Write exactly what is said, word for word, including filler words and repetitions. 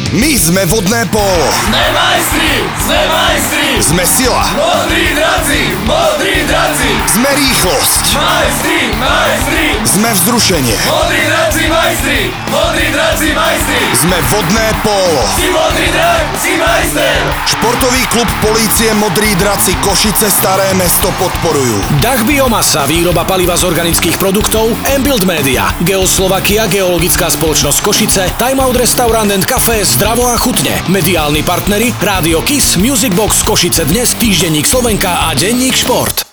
My sme vodné pólo. Sme majstri, sme majstri. Sme sila. Modrí draci, modrí draci. Sme rýchlosť. Majstri, majstri. Sme vzrušenie. Modrí draci, majstri, modrí draci, majstri. Sme vodné pólo. Si modrý drak, si majster. Športový klub polície Modrí draci Košice Staré Mesto podporujú. Dach Biomasa, výroba paliva z organických produktov, M-Build Media, Geoslovakia, geologická spoločnosť Košice, Time Out Restaurant and Café, Zdravo a chutne. Mediálni partneri Rádio Kiss, Music Box Košice Dnes, Týždenník Slovenka a Denník Šport.